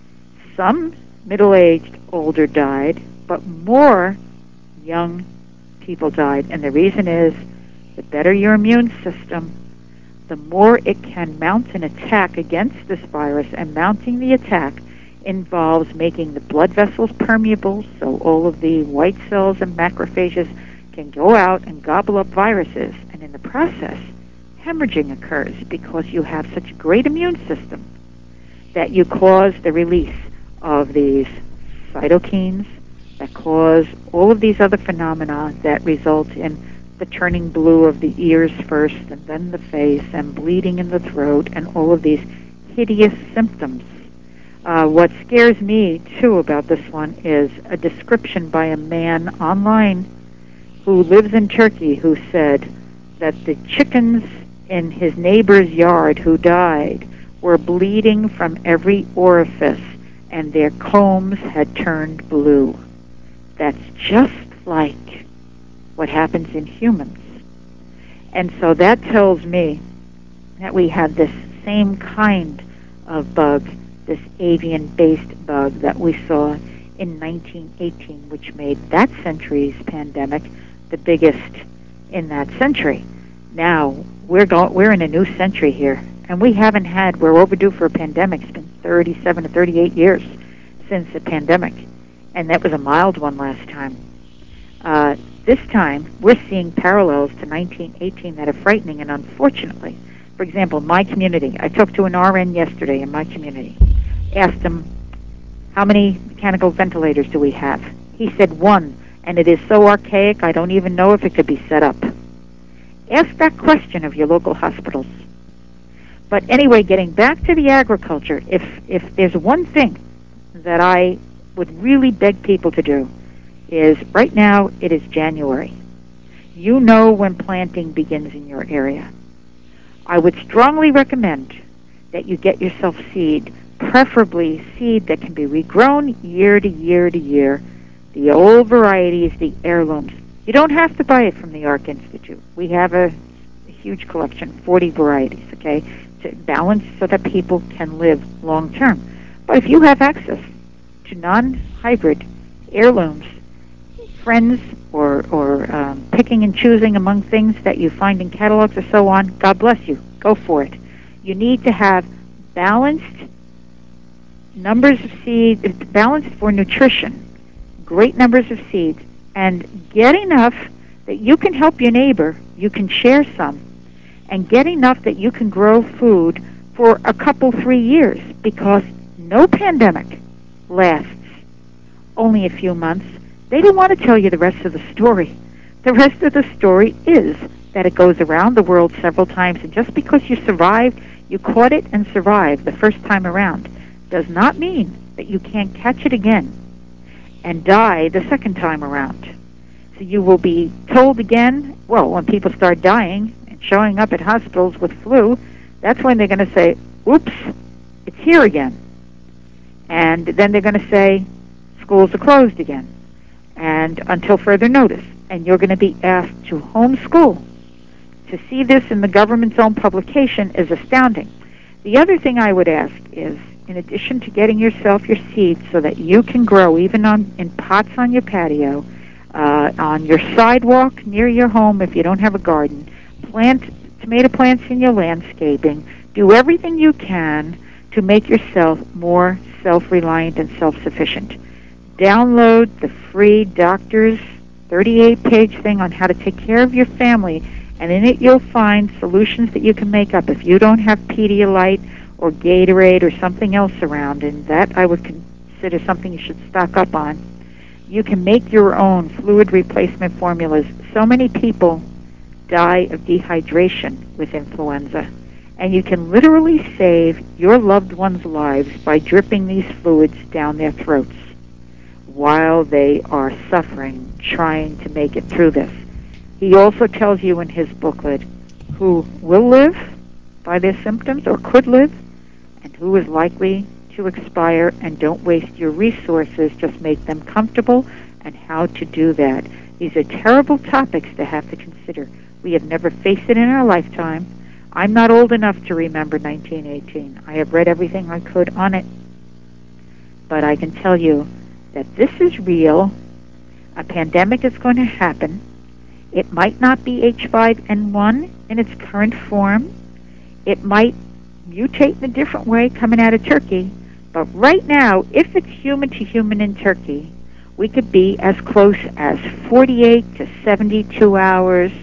Some middle-aged, older died, but more young people died. And the reason is, the better your immune system, the more it can mount an attack against this virus. And mounting the attack involves making the blood vessels permeable, so all of the white cells and macrophages can go out and gobble up viruses. And in the process, hemorrhaging occurs because you have such a great immune system that you cause the release of these cytokines that cause all of these other phenomena that result in the turning blue of the ears first and then the face and bleeding in the throat and all of these hideous symptoms. What scares me, too, about this one is a description by a man online who lives in Turkey who said that the chickens in his neighbor's yard who died were bleeding from every orifice and their combs had turned blue. That's just like what happens in humans. And so that tells me that we have this same kind of bug, this avian-based bug that we saw in 1918, which made that century's pandemic the biggest in that century. Now, we're in a new century here, and we're overdue for a pandemic. It's been 37 to 38 years since the pandemic. and that was a mild one last time. This time, we're seeing parallels to 1918 that are frightening, and unfortunately, for example, my community, I talked to an RN yesterday in my community, asked him, how many mechanical ventilators do we have? He said one, and it is so archaic I don't even know if it could be set up. Ask that question of your local hospitals. But anyway, getting back to the agriculture, if there's one thing that I would really beg people to do is right now it is January. You know when planting begins in your area. I would strongly recommend that you get yourself seed, preferably seed that can be regrown year to year to year, the old varieties, the heirlooms. You don't have to buy it from the Ark Institute. We have a huge collection, 40 varieties, okay, to balance so that people can live long term. But if you have access to non-hybrid heirlooms, friends, or picking and choosing among things that you find in catalogs or so on, God bless you. Go for it. You need to have balanced numbers of seeds, balanced for nutrition, great numbers of seeds, and get enough that you can help your neighbor, you can share some, and get enough that you can grow food for a couple, 3 years, because no pandemic lasts only a few months. They don't want to tell you the rest of the story. The rest of the story is that it goes around the world several times, and just because you survived, you caught it and survived the first time around, does not mean that you can't catch it again and die the second time around. So you will be told again, well, when people start dying and showing up at hospitals with flu, that's when they're going to say, oops, it's here again. And then they're going to say, schools are closed again, and until further notice. And you're going to be asked to homeschool. To see this in the government's own publication is astounding. The other thing I would ask is, in addition to getting yourself your seeds so that you can grow even in pots on your patio, on your sidewalk near your home if you don't have a garden, plant tomato plants in your landscaping, do everything you can to make yourself more self-reliant and self-sufficient. Download the free doctor's 38-page thing on how to take care of your family, and in it you'll find solutions that you can make up. If you don't have Pedialyte or Gatorade or something else around, and that I would consider something you should stock up on, you can make your own fluid replacement formulas. So many people die of dehydration with influenza, and you can literally save your loved ones' lives by dripping these fluids down their throats while they are suffering, trying to make it through this. He also tells you in his booklet who will live by their symptoms or could live, and who is likely to expire, and don't waste your resources, just make them comfortable, and how to do that. These are terrible topics to have to consider. We have never faced it in our lifetime. I'm not old enough to remember 1918. I have read everything I could on it. But I can tell you that this is real. A pandemic is going to happen. It might not be H5N1 in its current form. It might mutate in a different way coming out of Turkey. But right now, if it's human to human in Turkey, we could be as close as 48 to 72 hours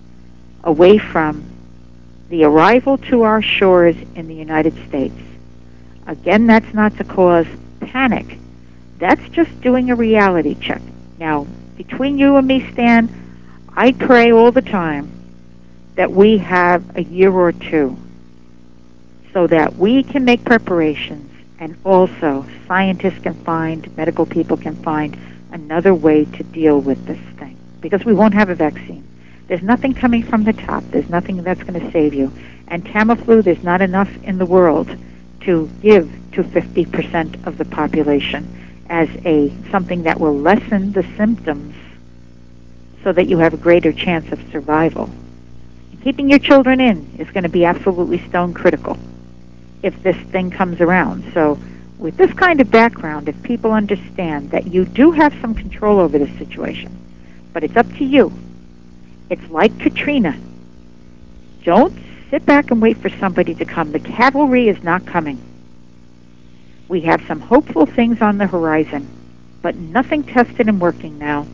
away from the arrival to our shores in the United States. Again, that's not to cause panic. That's just doing a reality check. Now, between you and me, Stan, I pray all the time that we have a year or two so that we can make preparations, and also scientists can find, medical people can find another way to deal with this thing, because we won't have a vaccine. There's nothing coming from the top. There's nothing that's going to save you. And Tamiflu, there's not enough in the world to give to 50% of the population as something that will lessen the symptoms so that you have a greater chance of survival. Keeping your children in is going to be absolutely stone critical if this thing comes around. So with this kind of background, if people understand that you do have some control over this situation, but it's up to you. It's like Katrina. Don't sit back and wait for somebody to come. The cavalry is not coming. We have some hopeful things on the horizon. but nothing tested and working now.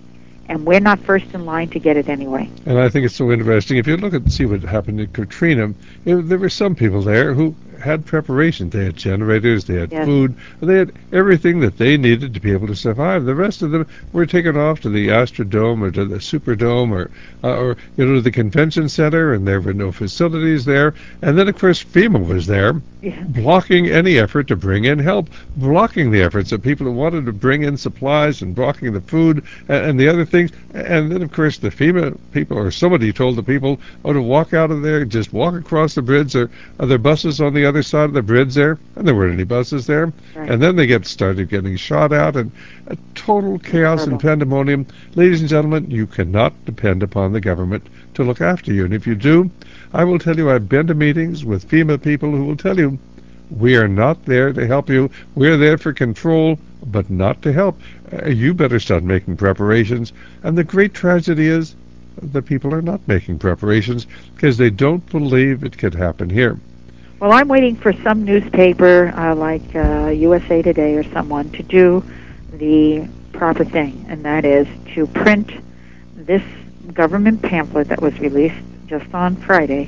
And we're not first in line to get it anyway. And I think it's so interesting. If you look at see what happened in Katrina, there were some people there who had preparation. They had generators, they had Yes. food, they had everything that they needed to be able to survive. The rest of them were taken off to the Astrodome or to the Superdome or to the convention center, and there were no facilities there. And then, of course, FEMA was there, blocking any effort to bring in help, blocking the efforts of people who wanted to bring in supplies and blocking the food and the other things. And then, of course, the FEMA people or somebody told the people, to walk out of there, just walk across the bridge. Are there buses on the other side of the bridge there? And there weren't any buses there. Right. And then they started getting shot at, and a total chaos and pandemonium. Ladies and gentlemen, you cannot depend upon the government to look after you. And if you do, I will tell you, I've been to meetings with FEMA people who will tell you, we are not there to help you. We're there for control, but not to help. You better start making preparations. And the great tragedy is the people are not making preparations because they don't believe it could happen here. Well, I'm waiting for some newspaper like USA Today or someone to do the proper thing, and that is to print this government pamphlet that was released just on Friday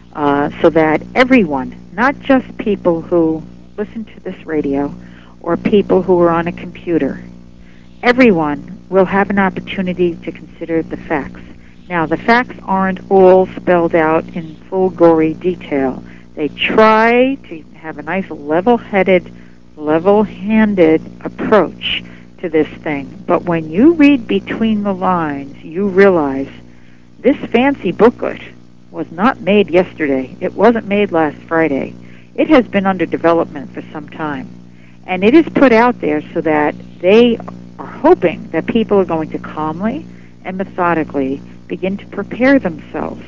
so that everyone, not just people who listen to this radio or people who are on a computer, everyone will have an opportunity to consider the facts. Now, the facts aren't all spelled out in full gory detail. They try to have a nice level-headed, level-handed approach to this thing. But when you read between the lines, you realize this fancy booklet was not made yesterday. It wasn't made last Friday. It has been under development for some time. And it is put out there so that they are hoping that people are going to calmly and methodically begin to prepare themselves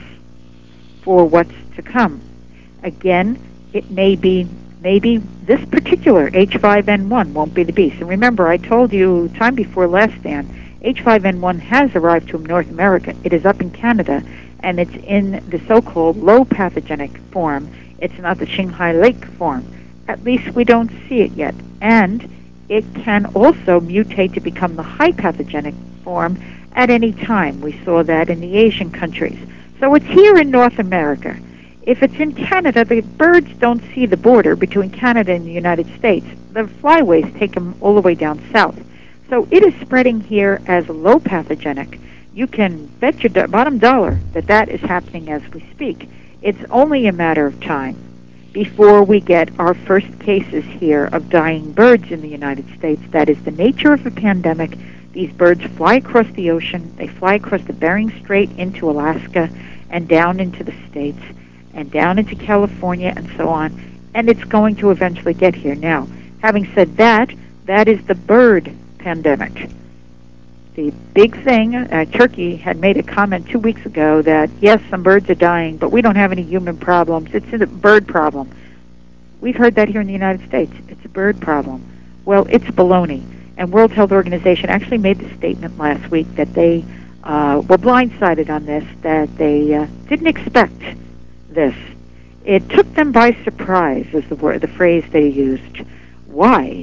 for what's to come. Again, it maybe this particular H5N1 won't be the beast. And remember, I told you time before last, Dan, H5N1 has arrived to North America. It is up in Canada, and it's in the so-called low pathogenic form. It's not the Shanghai Lake form. At least we don't see it yet. And it can also mutate to become the high pathogenic form at any time. We saw that in the Asian countries. So it's here in North America. If it's in Canada, the birds don't see the border between Canada and the United States. The flyways take them all the way down south. So it is spreading here as low pathogenic. You can bet your bottom dollar that that is happening as we speak. It's only a matter of time before we get our first cases here of dying birds in the United States. That is the nature of the pandemic. These birds fly across the ocean. They fly across the Bering Strait into Alaska and down into the States and down into California and so on. And it's going to eventually get here. Now, having said that, that is the bird pandemic. The big thing, Turkey had made a comment 2 weeks ago that, yes, some birds are dying, but we don't have any human problems. It's a bird problem. We've heard that here in the United States. It's a bird problem. Well, it's baloney. And World Health Organization actually made the statement last week that they were blindsided on this, that they didn't expect this. It took them by surprise, is the phrase they used. Why?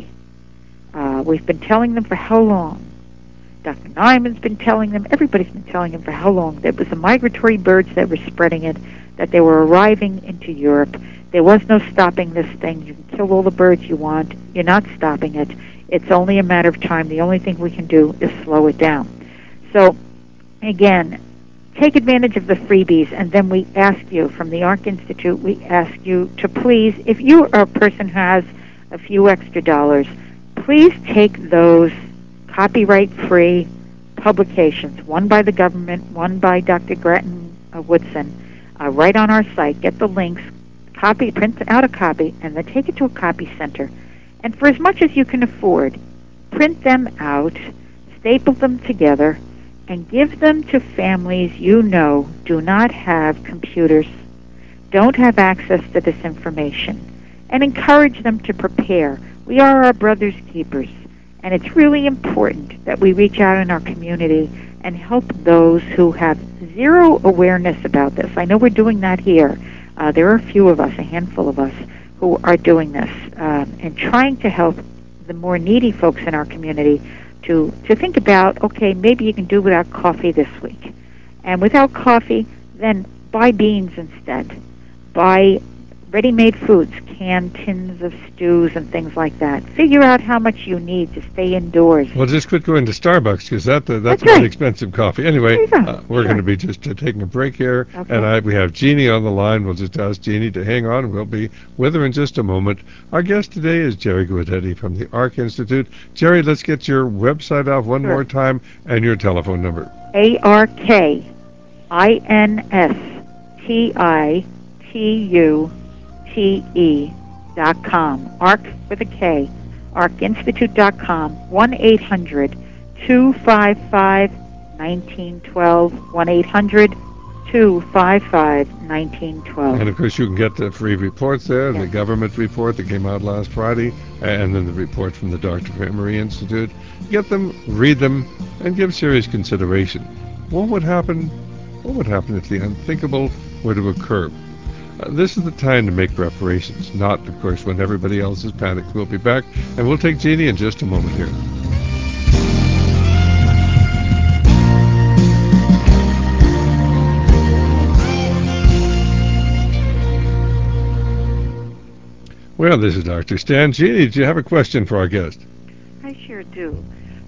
We've been telling them for how long? Dr. Nyman's been telling them, everybody's been telling them for how long. That it was the migratory birds that were spreading it, that they were arriving into Europe. There was no stopping this thing. You can kill all the birds you want. You're not stopping it. It's only a matter of time. The only thing we can do is slow it down. So, again, take advantage of the freebies, and then we ask you, from the ARC Institute, we ask you to please, if you are a person who has a few extra dollars, please take those copyright-free publications, one by the government, one by Dr. Gretchen Woodson, right on our site. Get the links, print out a copy, and then take it to a copy center. And for as much as you can afford, print them out, staple them together, and give them to families you know do not have computers, don't have access to this information, and encourage them to prepare. We are our brother's keepers, and it's really important that we reach out in our community and help those who have zero awareness about this. I know we're doing that here. There are a few of us, a handful of us, who are doing this and trying to help the more needy folks in our community to think about, okay, maybe you can do without coffee this week. And without coffee, then buy beans instead. Buy ready-made foods, canned tins of stews and things like that. Figure out how much you need to stay indoors. Well, just quit going to Starbucks, because that's That's very right. expensive coffee. Anyway, There you go. we're Sure. going to be just taking a break here, Okay. and we have Jeannie on the line. We'll just ask Jeannie to hang on. We'll be with her in just a moment. Our guest today is Jerry Guidetti from the ARC Institute. Jerry, let's get your website out one Sure. more time and your telephone number. ARKINSTITUTE.com. ARC with a K. ARCInstitute.com. 1-800-255-1912. 1-800-255-1912. And, of course, you can get the free reports there, Yes. the government report that came out last Friday, and then the report from the Dr. Marie Institute. Get them, read them, and give serious consideration. What would happen if the unthinkable were to occur? This is the time to make preparations, not, of course, when everybody else is panicked. We'll be back, and we'll take Jeannie in just a moment here. Well, this is Dr. Stan. Jeannie, do you have a question for our guest? I sure do.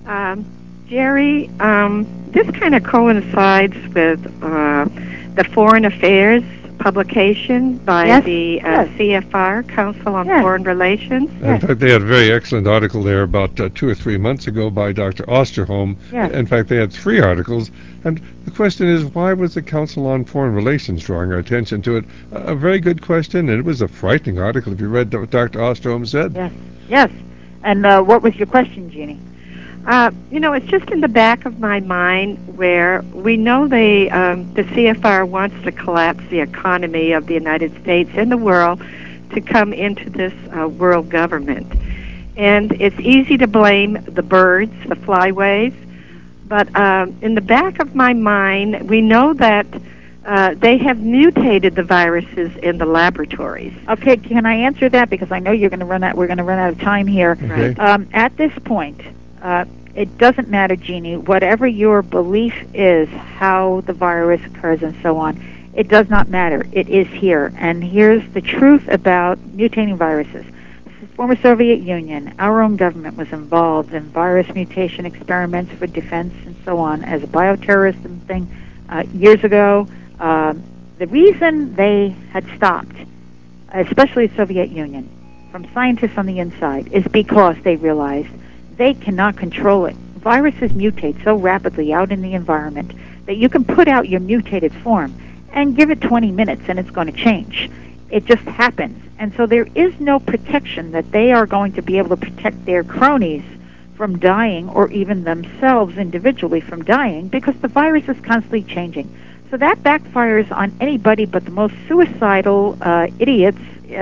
Jerry, this kind of coincides with the Foreign Affairs publication by Yes, the yes. CFR, Council on Yes. Foreign Relations. In fact, they had a very excellent article there about 2 or 3 months ago by Dr. Osterholm. Yes. In fact, they had 3 articles. And the question is, why was the Council on Foreign Relations drawing our attention to it? A very good question, and it was a frightening article if you read what Dr. Osterholm said. Yes. Yes. And what was your question, Jeannie? It's just in the back of my mind where we know the CFR wants to collapse the economy of the United States and the world to come into this world government. And it's easy to blame the birds, the flyways, but in the back of my mind, we know that they have mutated the viruses in the laboratories. Okay, can I answer that? Because I know we're going to run out of time here. Okay. At this point, it doesn't matter, Jeannie. Whatever your belief is, how the virus occurs and so on, it does not matter. It is here. And here's the truth about mutating viruses. The former Soviet Union, our own government was involved in virus mutation experiments for defense and so on as a bioterrorism thing years ago. The reason they had stopped, especially the Soviet Union, from scientists on the inside, is because they realized they cannot control it. Viruses mutate so rapidly out in the environment that you can put out your mutated form and give it 20 minutes and it's going to change. It just happens. And so there is no protection that they are going to be able to protect their cronies from dying, or even themselves individually from dying, because the virus is constantly changing. So that backfires on anybody but the most suicidal idiots,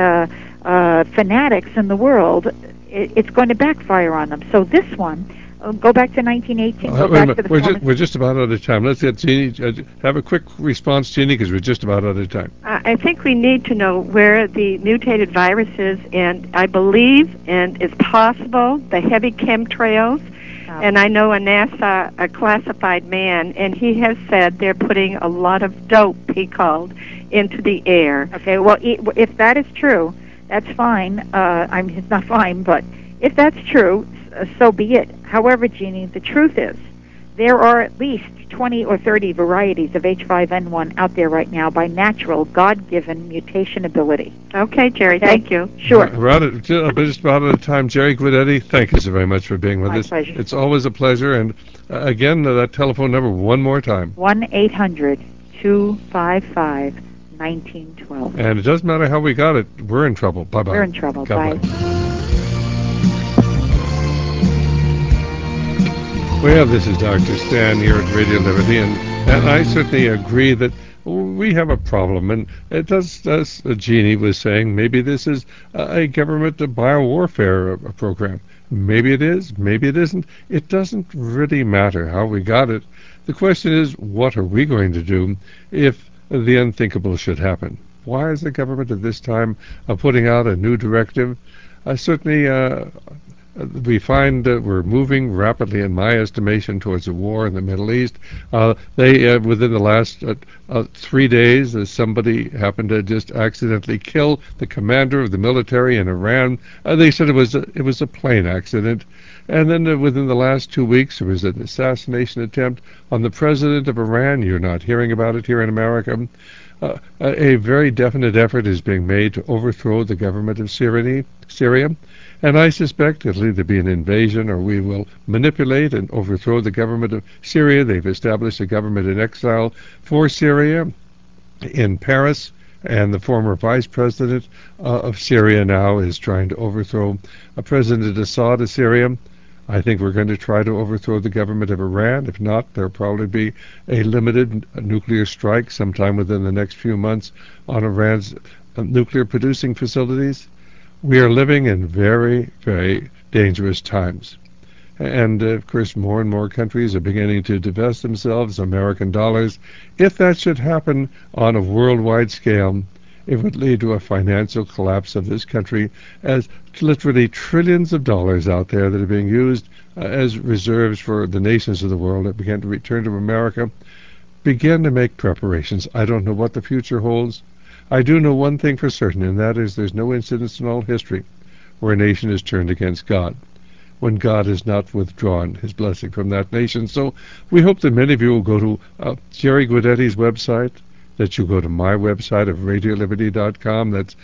fanatics in the world. It's going to backfire on them. So this one, go back to 1918. Go back to the we're just about out of time. Let's get Jeannie. Have a quick response, Jeannie, because we're just about out of time. I think we need to know where the mutated virus is, and I believe, and it's possible, the heavy chemtrails. And I know a NASA a classified man, and he has said they're putting a lot of dope, he called, into the air. Okay, well, if that is true, that's fine. It's not fine, but if that's true, so be it. However, Jeannie, the truth is there are at least 20 or 30 varieties of H5N1 out there right now by natural, God-given mutation ability. Okay, Jerry, Okay? thank you. Sure. We're just about out of time. Jerry Guidetti, thank you so very much for being with My us. pleasure. It's always a pleasure. And again, that telephone number one more time. 1-800-255-1912. And it doesn't matter how we got it. We're in trouble. Bye-bye. We're in trouble. God Bye. bless. Well, this is Dr. Stan here at Radio Liberty, and I certainly agree that we have a problem. And it does, as Jeannie was saying, maybe this is a government biowarfare program. Maybe it is, maybe it isn't. It doesn't really matter how we got it. The question is, what are we going to do if the unthinkable should happen? Why is the government at this time putting out a new directive? Certainly, we find that we're moving rapidly, in my estimation, towards a war in the Middle East. They within the last 3 days, somebody happened to just accidentally kill the commander of the military in Iran. They said it was a plane accident. And then within the last 2 weeks, there was an assassination attempt on the president of Iran. You're not hearing about it here in America. A very definite effort is being made to overthrow the government of Syria, and I suspect it'll either be an invasion or we will manipulate and overthrow the government of Syria. They've established a government in exile for Syria in Paris, and the former vice president of Syria now is trying to overthrow President Assad of Syria. I think we're going to try to overthrow the government of Iran. If not, there'll probably be a limited nuclear strike sometime within the next few months on Iran's nuclear producing facilities. We are living in very, very dangerous times. And, of course, more and more countries are beginning to divest themselves of American dollars. If that should happen on a worldwide scale, it would lead to a financial collapse of this country, as literally trillions of dollars out there that are being used as reserves for the nations of the world that began to return to America begin to make preparations. I don't know what the future holds. I do know one thing for certain, and that is there's no incidents in all history where a nation is turned against God, when God has not withdrawn his blessing from that nation. So we hope that many of you will go to Jerry Guidetti's website, that you go to my website of RadioLiberty.com. That's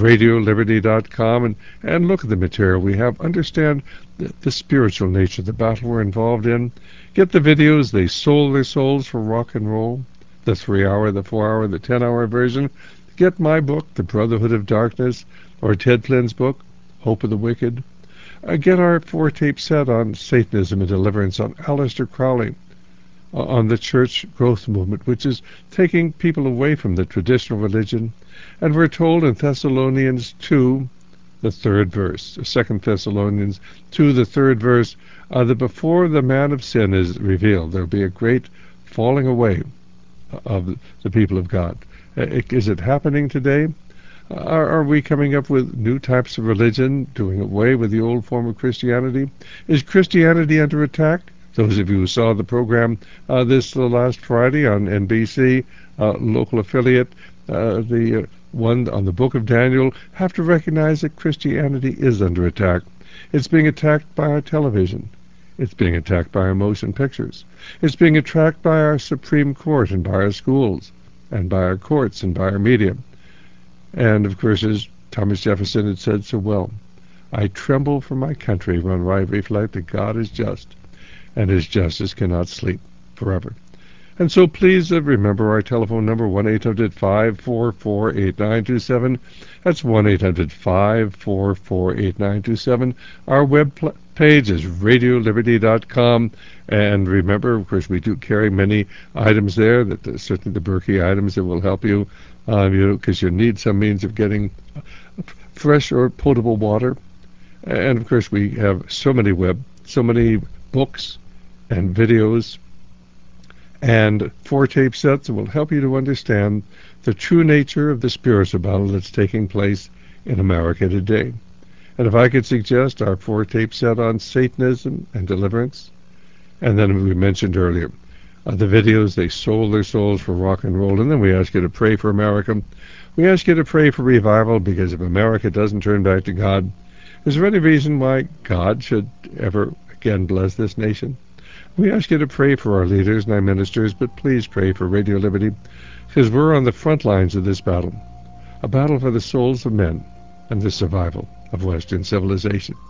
RadioLiberty.com, and look at the material we have. Understand the spiritual nature of the battle we're involved in. Get the videos. They sold their souls for rock and roll, the 3-hour, the 4-hour, the 10-hour version. Get my book, The Brotherhood of Darkness, or Ted Flynn's book, Hope of the Wicked. Get our 4-tape set on Satanism and Deliverance, on Aleister Crowley, on the church growth movement, which is taking people away from the traditional religion. And we're told in Thessalonians 2, the 3rd verse, 2 Thessalonians 2, the 3rd verse, that before the man of sin is revealed, there will be a great falling away of the people of God. Is it happening today? Are we coming up with new types of religion, doing away with the old form of Christianity? Is Christianity under attack? Those of you who saw the program this last Friday on NBC, local affiliate, the one on the Book of Daniel, have to recognize that Christianity is under attack. It's being attacked by our television. It's being attacked by our motion pictures. It's being attacked by our Supreme Court and by our schools and by our courts and by our media. And, of course, as Thomas Jefferson had said so well, I tremble for my country when I reflect that God is just, and his justice cannot sleep forever. And so please remember our telephone number, 1-800-544-8927. That's 1-800-544-8927. Our web page is RadioLiberty.com. And remember, of course, we do carry many items there, that certainly the Berkey items that will help you, because you need some means of getting fresh or potable water. And, of course, we have so many books and videos and 4-tape sets that will help you to understand the true nature of the spiritual battle that's taking place in America today. And if I could suggest our 4-tape set on Satanism and deliverance, and then we mentioned earlier, the videos, they sold their souls for rock and roll, and then we ask you to pray for America. We ask you to pray for revival, because if America doesn't turn back to God, is there any reason why God should ever again bless this nation? We ask you to pray for our leaders and our ministers, but please pray for Radio Liberty, because we're on the front lines of this battle, a battle for the souls of men and the survival of Western civilization.